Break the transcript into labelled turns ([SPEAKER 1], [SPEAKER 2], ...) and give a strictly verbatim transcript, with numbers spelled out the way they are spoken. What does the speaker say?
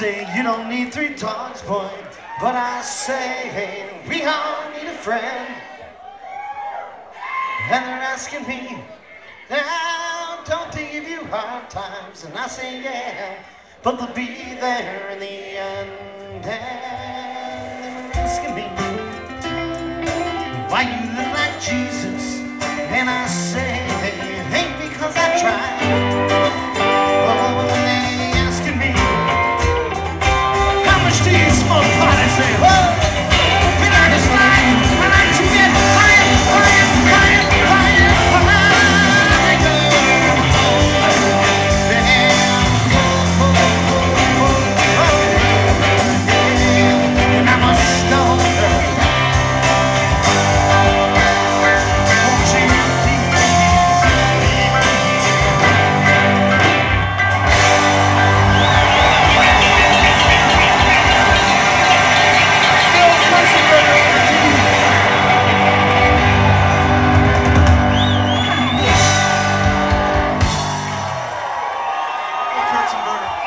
[SPEAKER 1] say you don't need three dogs, boy, but I say, hey, we all need a friend. And they're asking me, now, don't they give you hard times? And I say, yeah, but they'll be there in the end. And they're asking me, why you look like Jesus? And I say, hey, it ain't because I tried. Oh, and they asking me, how much do you smoke pot? I say, whoa, and I just like, I like to get higher, higher, higher, higher, higher. And I'm a stoner. Kurtzenberger.